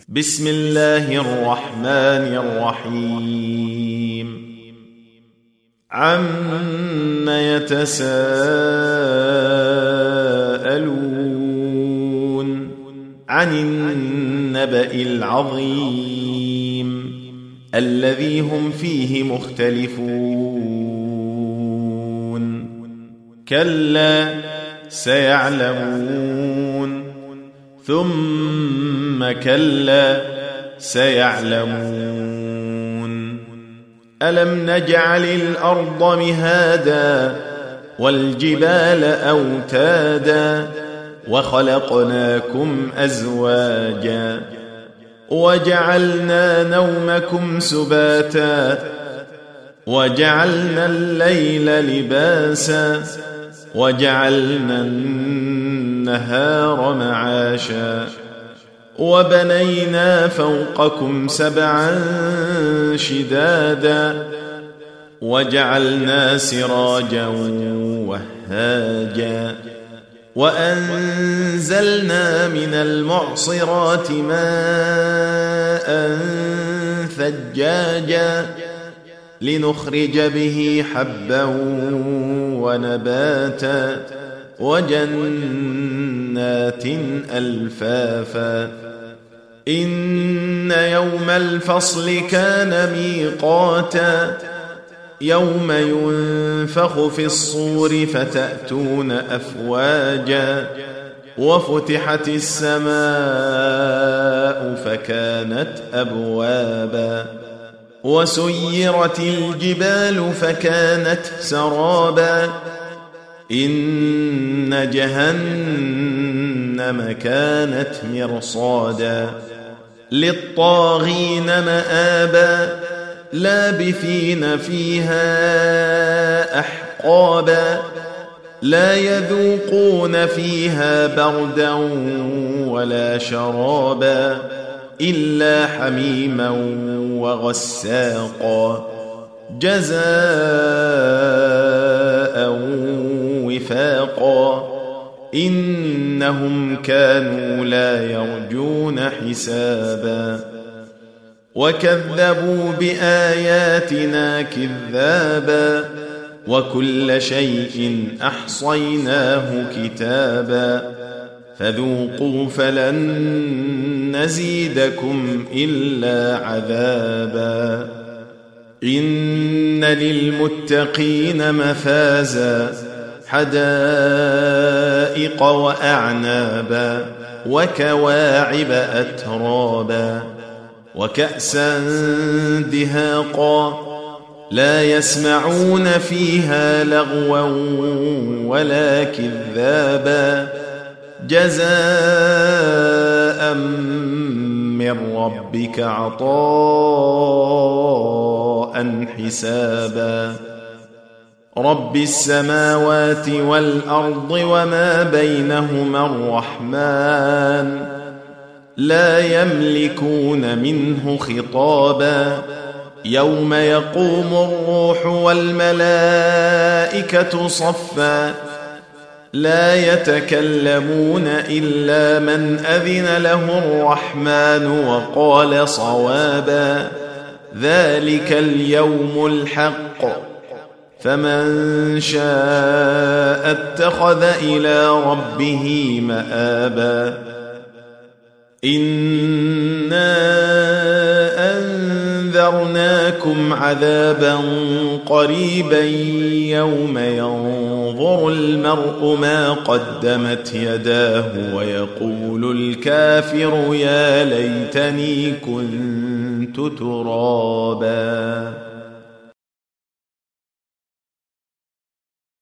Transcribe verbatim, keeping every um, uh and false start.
بسم الله الرحمن الرحيم عم يتساءلون عن النبأ العظيم الذي هم فيه مختلفون كلا سيعلمون ثم كلا سيعلمون ألم نجعل الأرض مهادا والجبال أوتادا وخلقناكم أزواجا وجعلنا نومكم سباتا وجعلنا الليل لباسا وجعلنا النهار معاشا وبنينا فوقكم سبعا شدادا وجعلنا سراجا وهاجا وأنزلنا من المعصرات ماء ثجاجا لنخرج به حبا ونباتا وجنات ألفافا إن يوم الفصل كان ميقاتا يوم ينفخ في الصور فتأتون أفواجا وفتحت السماء فكانت أبوابا وسيرت الجبال فكانت سرابا إن جهنم كانت مرصادا للطاغين مآبا لابثين فيها أحقابا لا يذوقون فيها بردا ولا شرابا إلا حميما وغساقا جزاء وفاقا إنهم كانوا لا يرجون حسابا وكذبوا بآياتنا كذابا وكل شيء أحصيناه كتابا فذوقوا فلن نزيدكم إلا عذابا إن للمتقين مفازا حدائق وأعنابا وكواعب أترابا وكأسا دهاقا لا يسمعون فيها لغوا ولا كذابا جزاء من ربك عطاء حسابا رب السماوات والأرض وما بينهما الرحمن لا يملكون منه خطابا يوم يقوم الروح والملائكة صفا لا يتكلمون إلا من أذن له الرحمن وقال صوابا ذلك اليوم الحق فمن شاء اتخذ إلى ربه مآبا إنا أنذرناكم عذابا قريبا يوم ينظر المرء ما قدمت يداه ويقول الكافر يا ليتني كنت ترابا.